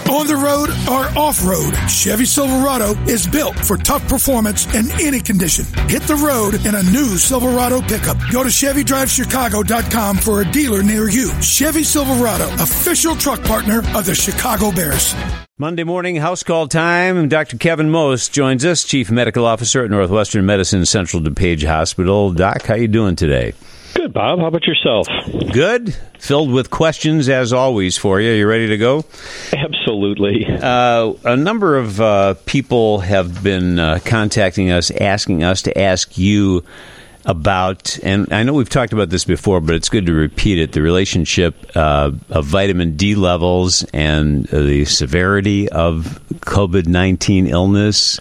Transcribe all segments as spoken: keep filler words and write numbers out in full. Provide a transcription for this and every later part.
On the road or off-road, Chevy Silverado is built for tough performance in any condition. Hit the road in a new Silverado pickup. Go to Chevy Drive Chicago dot com for a dealer near you. Chevy Silverado, official truck partner of the Chicago Bears. Monday morning, house call time. Doctor Kevin Most joins us, Chief Medical Officer at Northwestern Medicine Central DuPage Hospital. Doc, how you doing today? Good, Bob. How about yourself? Good. Filled with questions, as always, for you. You ready to go? Absolutely. Uh, a number of uh, people have been uh, contacting us, asking us to ask you about, and I know we've talked about this before, but it's good to repeat it, the relationship uh, of vitamin D levels and the severity of COVID nineteen illness.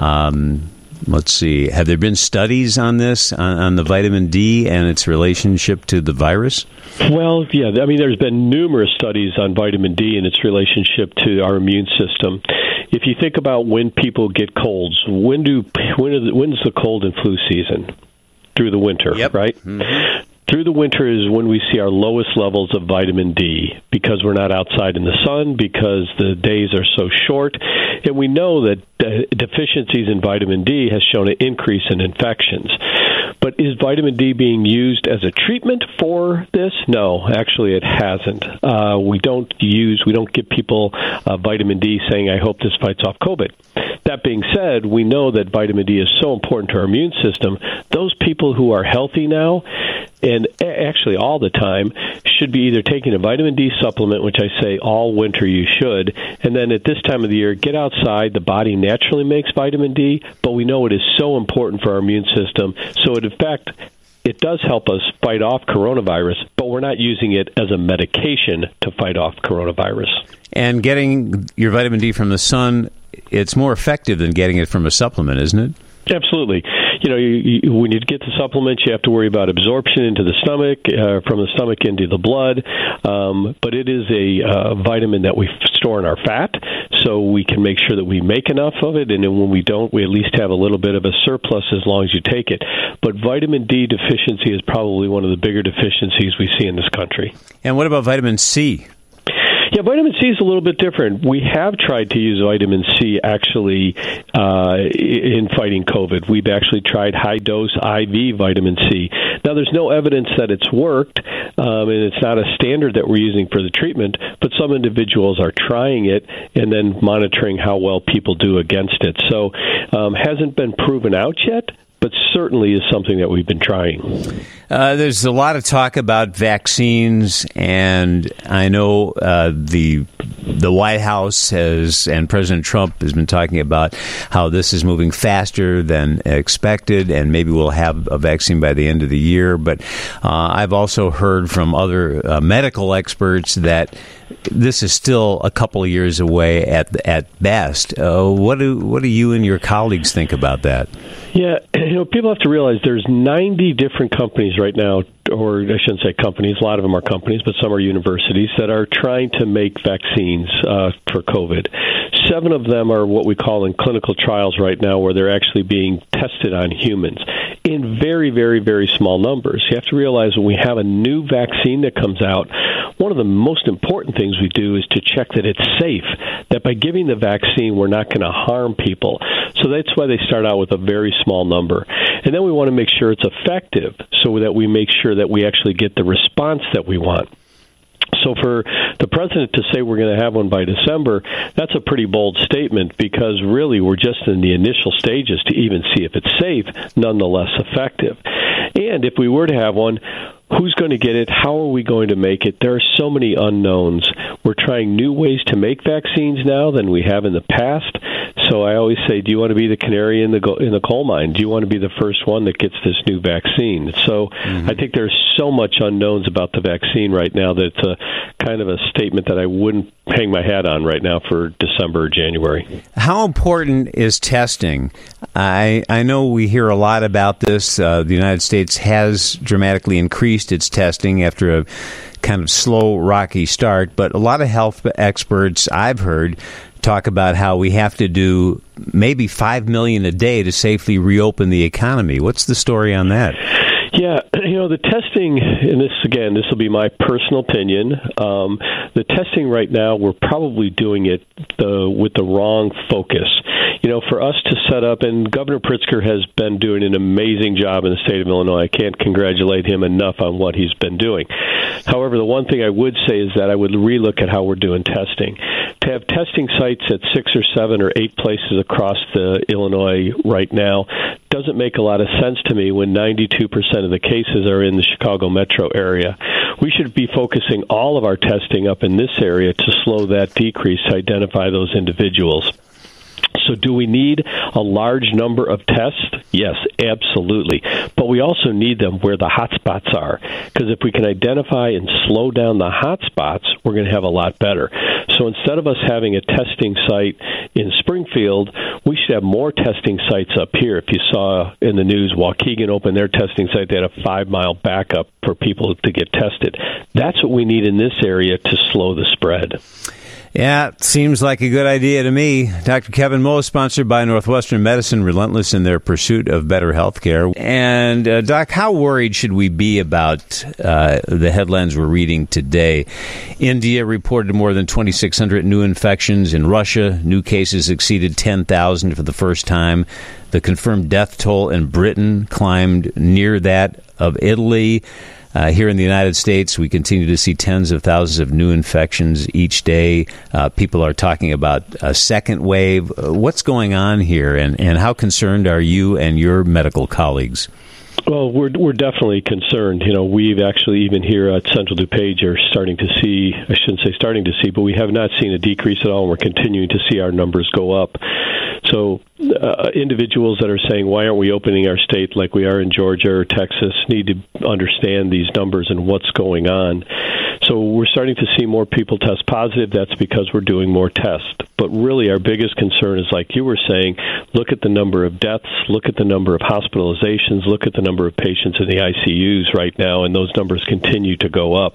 Um Let's see. Have there been studies on this, on, on the vitamin D and its relationship to the virus? Well, yeah. I mean, there's been numerous studies on vitamin D and its relationship to our immune system. If you think about when people get colds, when do when is, when's the cold and flu season? Through the winter, yep. Right? Mm-hmm. Through the winter is when we see our lowest levels of vitamin D because we're not outside in the sun, because the days are so short. And we know that deficiencies in vitamin D has shown an increase in infections. But is vitamin D being used as a treatment for this? No, actually it hasn't. Uh, we don't use, we don't give people uh, vitamin D saying, I hope this fights off COVID. That being said, we know that vitamin D is so important to our immune system. Those people who are healthy now, and actually all the time, should be either taking a vitamin D supplement, which I say all winter you should, and then at this time of the year, get outside. The body naturally makes vitamin D, but we know it is so important for our immune system. So it, in fact, it does help us fight off coronavirus, but we're not using it as a medication to fight off coronavirus. And getting your vitamin D from the sun, it's more effective than getting it from a supplement, isn't it? Absolutely. You know, you, you, when you get the supplements, you have to worry about absorption into the stomach, uh, from the stomach into the blood. Um, but it is a uh, vitamin that we store in our fat, so we can make sure that we make enough of it. And then when we don't, we at least have a little bit of a surplus as long as you take it. But vitamin D deficiency is probably one of the bigger deficiencies we see in this country. And what about vitamin C? Yeah, vitamin C is a little bit different. We have tried to use vitamin C actually uh, in fighting COVID. We've actually tried high-dose I V vitamin C. Now, there's no evidence that it's worked, um, and it's not a standard that we're using for the treatment, but some individuals are trying it and then monitoring how well people do against it. So um, hasn't been proven out yet, but certainly is something that we've been trying. Uh, there's a lot of talk about vaccines, and I know uh, the the White House has, and President Trump has been talking about how this is moving faster than expected, and maybe we'll have a vaccine by the end of the year. But uh, I've also heard from other uh, medical experts that this is still a couple of years away at at best. Uh, what do what do you and your colleagues think about that? Yeah, you know, people have to realize there's ninety different companies right now, or I shouldn't say companies, a lot of them are companies, but some are universities, that are trying to make vaccines uh, for COVID. Seven of them are what we call in clinical trials right now, where they're actually being tested on humans in very, very, very small numbers. You have to realize when we have a new vaccine that comes out, one of the most important things we do is to check that it's safe, that by giving the vaccine, we're not going to harm people. So that's why they start out with a very small number. And then we want to make sure it's effective so that we make sure that we actually get the response that we want. So for the president to say we're going to have one by December, that's a pretty bold statement, because really we're just in the initial stages to even see if it's safe, nonetheless effective. And if we were to have one, who's going to get it? How are we going to make it? There are so many unknowns. We're trying new ways to make vaccines now than we have in the past. So I always say, do you want to be the canary in the go- in the coal mine? Do you want to be the first one that gets this new vaccine? So mm-hmm. I think there's so much unknowns about the vaccine right now that it's a kind of a statement that I wouldn't hang my hat on right now for December or January. How important is testing? I I know we hear a lot about this. Uh, the United States has dramatically increased its testing after a kind of slow, rocky start, but a lot of health experts I've heard talk about how we have to do maybe five million a day to safely reopen the economy. What's the story on that? Yeah, you know, the testing, and this, again, this will be my personal opinion, um, the testing right now, we're probably doing it the, with the wrong focus. You know, for us to set up, and Governor Pritzker has been doing an amazing job in the state of Illinois. I can't congratulate him enough on what he's been doing. However, the one thing I would say is that I would relook at how we're doing testing. To have testing sites at six or seven or eight places across the Illinois right now doesn't make a lot of sense to me when ninety-two percent of the cases are in the Chicago metro area. We should be focusing all of our testing up in this area to slow that decrease to identify those individuals. So do we need a large number of tests? Yes, absolutely. But we also need them where the hot spots are. Because if we can identify and slow down the hot spots, we're going to have a lot better. So instead of us having a testing site in Springfield, we should have more testing sites up here. If you saw in the news, Waukegan opened their testing site, they had a five-mile backup for people to get tested. That's what we need in this area to slow the spread. Yeah, seems like a good idea to me. Doctor Kevin Moe, sponsored by Northwestern Medicine, relentless in their pursuit of better health care. And, uh, Doc, how worried should we be about uh, the headlines we're reading today? India reported more than twenty-six hundred new infections. In Russia, new cases exceeded ten thousand for the first time. The confirmed death toll in Britain climbed near that of Italy. Uh, here in the United States, we continue to see tens of thousands of new infections each day. Uh, people are talking about a second wave. Uh, what's going on here, and, and how concerned are you and your medical colleagues? Well, we're we're definitely concerned. You know, we've actually, even here at Central DuPage, are starting to see, I shouldn't say starting to see, but we have not seen a decrease at all, and we're continuing to see our numbers go up. So uh, individuals that are saying, why aren't we opening our state like we are in Georgia or Texas, need to understand these numbers and what's going on. So we're starting to see more people test positive. That's because we're doing more tests. But really our biggest concern is, like you were saying, look at the number of deaths, look at the number of hospitalizations, look at the number of patients in the I C Us right now, and those numbers continue to go up.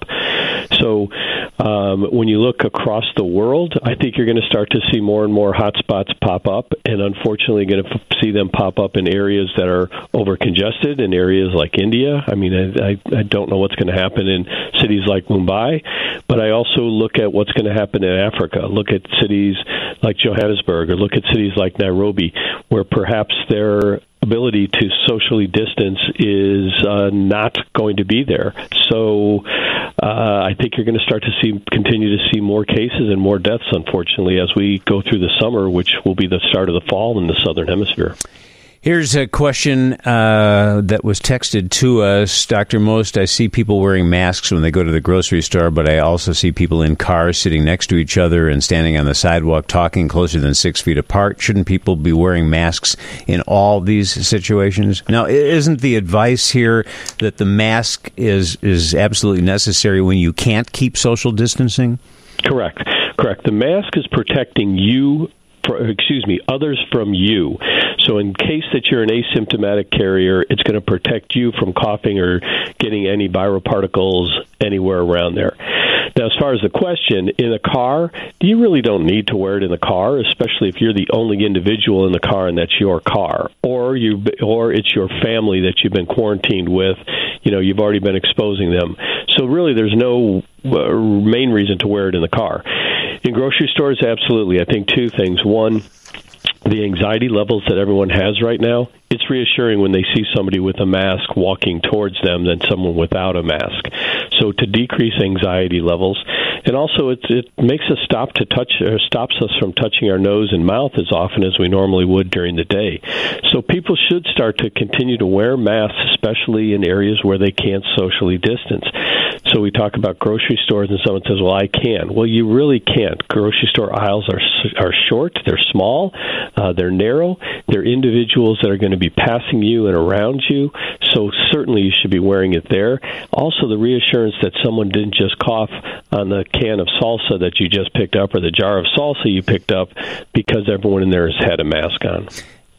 So um, when you look across the world, I think you're going to start to see more and more hotspots pop up, and unfortunately going to f- see them pop up in areas that are over-congested, in areas like India. I mean, I, I, I don't know what's going to happen in cities like Mumbai, but I also look at what's going to happen in Africa. Look at cities like Johannesburg, or look at cities like Nairobi, where perhaps their ability to socially distance is uh, not going to be there. So uh, I think you're going to start to see, continue to see more cases and more deaths, unfortunately, as we go through the summer, which will be the start of the fall in the Southern Hemisphere. Here's a question uh, that was texted to us. Doctor Most, I see people wearing masks when they go to the grocery store, but I also see people in cars sitting next to each other and standing on the sidewalk talking closer than six feet apart. Shouldn't people be wearing masks in all these situations? Now, isn't the advice here that the mask is, is absolutely necessary when you can't keep social distancing? Correct. Correct. The mask is protecting you, for, excuse me, others from you. So in case that you're an asymptomatic carrier, it's going to protect you from coughing or getting any viral particles anywhere around there. Now, as far as the question, in a car, you really don't need to wear it in the car, especially if you're the only individual in the car and that's your car, or you, or it's your family that you've been quarantined with. You know, you've already been exposing them. So really, there's no uh, main reason to wear it in the car. In grocery stores, absolutely. I think two things. One, the anxiety levels that everyone has right now, it's reassuring when they see somebody with a mask walking towards them than someone without a mask. So to decrease anxiety levels, and also it, it makes us stop to touch, or stops us from touching our nose and mouth as often as we normally would during the day. So people should start to continue to wear masks, especially in areas where they can't socially distance. So we talk about grocery stores, and someone says, well, I can. Well, you really can't. Grocery store aisles are are short, they're small, uh, they're narrow, they're individuals that are going to be passing you and around you, so certainly you should be wearing it there. Also, the reassurance that someone didn't just cough on the can of salsa that you just picked up, or the jar of salsa you picked up, because everyone in there has had a mask on.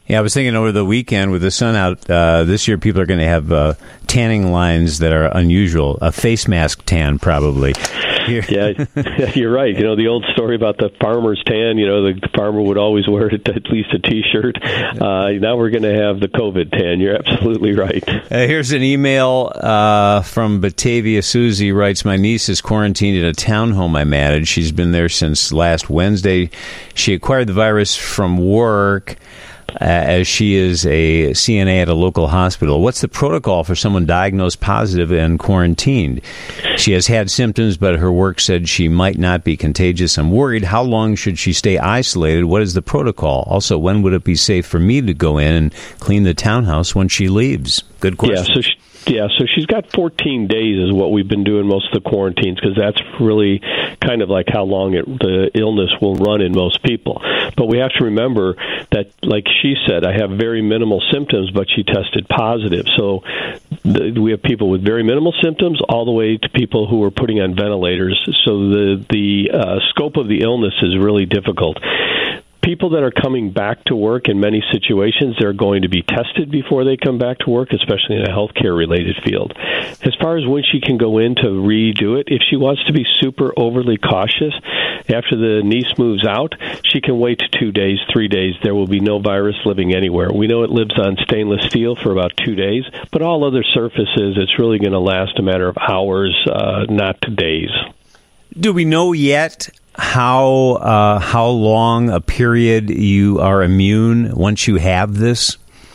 Yeah, I was thinking over the weekend with the sun out, uh, this year people are going to have uh, tanning lines that are unusual. A face mask tan, probably. Yeah, you're right. You know, the old story about the farmer's tan, you know, the farmer would always wear at least a T-shirt. Uh, now we're going to have the COVID tan. You're absolutely right. Uh, here's an email uh, from Batavia. Susie writes, my niece is quarantined in a townhome I manage. She's been there since last Wednesday. She acquired the virus from work. Uh, as she is a C N A at a local hospital. What's the protocol for someone diagnosed positive and quarantined? She has had symptoms, but her work said she might not be contagious. I'm worried. How long should she stay isolated? What is the protocol? Also, when would it be safe for me to go in and clean the townhouse when she leaves? Good question. Yeah, so she- Yeah, so she's got fourteen days is what we've been doing most of the quarantines, because that's really kind of like how long it, the illness will run in most people. But we have to remember that, like she said, I have very minimal symptoms, but she tested positive. So the, we have people with very minimal symptoms all the way to people who are putting on ventilators. So the, the uh, scope of the illness is really difficult. People that are coming back to work in many situations, they're going to be tested before they come back to work, especially in a healthcare-related field. As far as when she can go in to redo it, if she wants to be super overly cautious, after the niece moves out, she can wait two days, three days. There will be no virus living anywhere. We know it lives on stainless steel for about two days, but all other surfaces, it's really going to last a matter of hours, uh, not days. Do we know yet how uh, how long a period you are immune once you have this?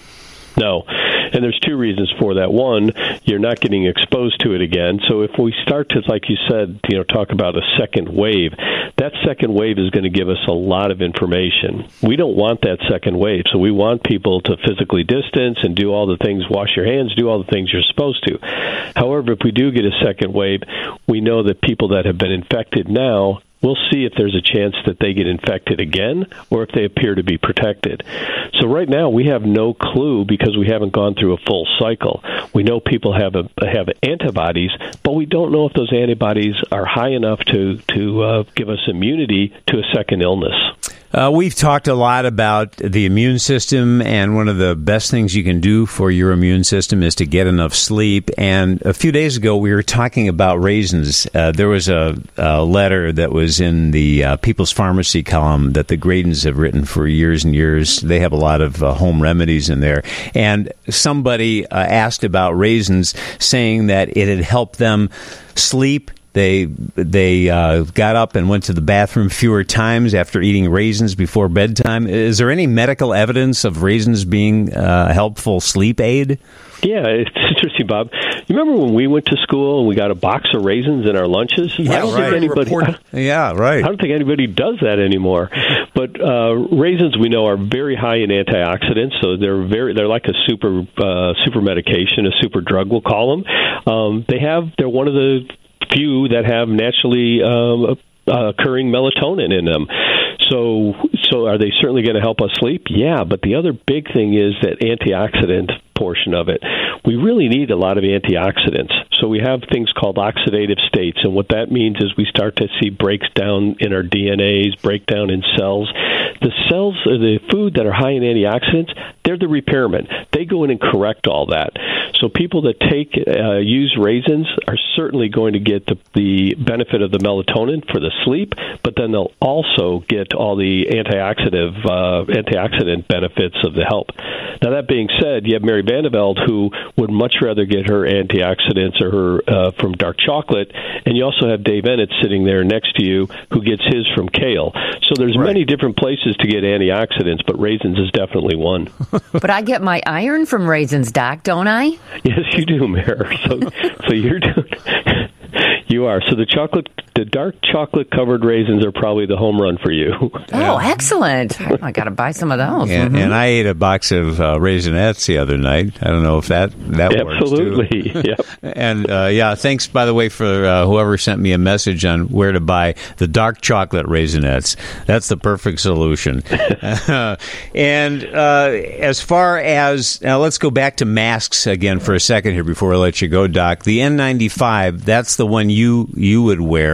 No. And there's two reasons for that. One, you're not getting exposed to it again. So if we start to, like you said, you know, talk about a second wave, that second wave is going to give us a lot of information. We don't want that second wave. So we want people to physically distance and do all the things, wash your hands, do all the things you're supposed to. However, if we do get a second wave, we know that people that have been infected now, we'll see if there's a chance that they get infected again or if they appear to be protected. So right now we have no clue because we haven't gone through a full cycle. We know people have a, have antibodies, but we don't know if those antibodies are high enough to, to uh, give us immunity to a second illness. Uh, we've talked a lot about the immune system, and one of the best things you can do for your immune system is to get enough sleep. And a few days ago, we were talking about raisins. Uh, there was a, a letter that was in the uh, People's Pharmacy column that the Gradens have written for years and years. They have a lot of uh, home remedies in there. And somebody uh, asked about raisins, saying that it had helped them sleep. They they uh, got up and went to the bathroom fewer times after eating raisins before bedtime. Is there any medical evidence of raisins being a helpful sleep aid? Yeah, it's interesting, Bob. You remember when we went to school and we got a box of raisins in our lunches? Yeah, I don't right. think anybody. I, yeah, right. I don't think anybody does that anymore. But uh, raisins, we know, are very high in antioxidants, so they're very they're like a super uh, super medication, a super drug, we'll call them. Um, they have they're one of the few that have naturally um, uh, occurring melatonin in them. So, so are they certainly going to help us sleep? Yeah, but the other big thing is that antioxidant portion of it. We really need a lot of antioxidants. So we have things called oxidative states, and what that means is we start to see breaks down in our D N As, breakdown in cells. The cells, or the food that are high in antioxidants, they're the repairmen. They go in and correct all that. So people that take uh, use raisins are certainly going to get the, the benefit of the melatonin for the sleep, but then they'll also get all the antioxidant uh, antioxidant benefits of the help. Now, that being said, you have Mary Vandeveld, who would much rather get her antioxidants or her uh, from dark chocolate, and you also have Dave Ennett sitting there next to you, who gets his from kale. So there's right. many different places to get antioxidants, but raisins is definitely one. But I get my iron from raisins, Doc, don't I? Yes, you do, Mary. So, so you're doing. You are. So the chocolate, the dark chocolate covered raisins are probably the home run for you. Oh, excellent. I got to buy some of those. And, mm-hmm. and I ate a box of uh, Raisinets the other night. I don't know if that, that Absolutely. works, too. Absolutely, yep. And, uh, yeah, thanks, by the way, for uh, whoever sent me a message on where to buy the dark chocolate Raisinets. That's the perfect solution. uh, and uh, as far as, now let's go back to masks again for a second here before I let you go, Doc. The N ninety-five, that's the one you you would wear.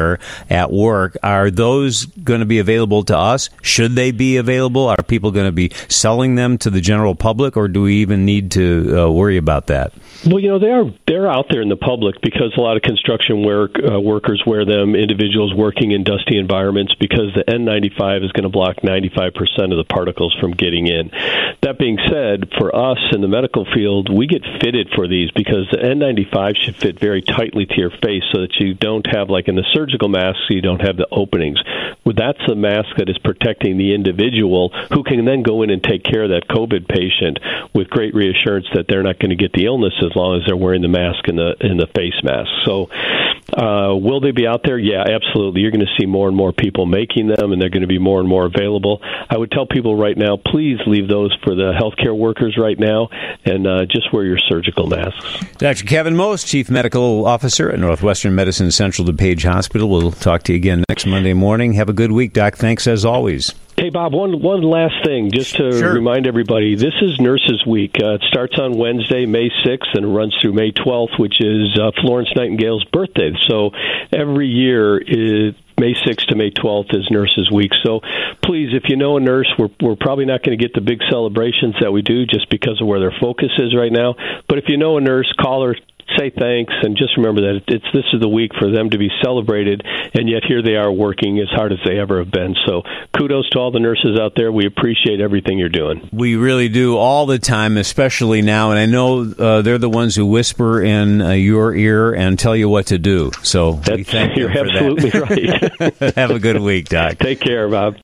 care at work. Are those going to be available to us? Should they be available? Are people going to be selling them to the general public, or do we even need to uh, worry about that? Well, you know, they are they're out there in the public because a lot of construction work uh, workers wear them, individuals working in dusty environments, because the N ninety-five is going to block ninety-five percent of the particles from getting in. That being said, for us in the medical field, we get fitted for these because the N ninety-five should fit very tightly to your face so that you don't have, like in the surgical masks, you don't have the openings. Well, that's a mask that is protecting the individual who can then go in and take care of that COVID patient with great reassurance that they're not going to get the illness as long as they're wearing the mask and the in the face mask. So uh, will they be out there? Yeah, absolutely. You're going to see more and more people making them, and they're going to be more and more available. I would tell people right now, please leave those for the healthcare workers right now, and uh, just wear your surgical masks. Doctor Kevin Most, Chief Medical Officer at Northwestern Medicine Central DuPage Hospital. We'll talk to you again next Monday morning. Have a good week, Doc. Thanks as always. Hey, Bob, one one last thing, just to sure. remind everybody, this is Nurses Week. Uh, it starts on Wednesday, May sixth, and runs through May twelfth, which is uh, Florence Nightingale's birthday. So every year, is May sixth to May twelfth is Nurses Week. So please, if you know a nurse, we're, we're probably not going to get the big celebrations that we do just because of where their focus is right now. But if you know a nurse, call her, say thanks, and just remember that it's this is the week for them to be celebrated, and yet here they are working as hard as they ever have been. So kudos to all the nurses out there. We appreciate everything you're doing. We really do, all the time, especially now, and I know uh, they're the ones who whisper in uh, your ear and tell you what to do. So That's, we thank you're you for absolutely that. right. Have a good week, Doc. Take care, Bob.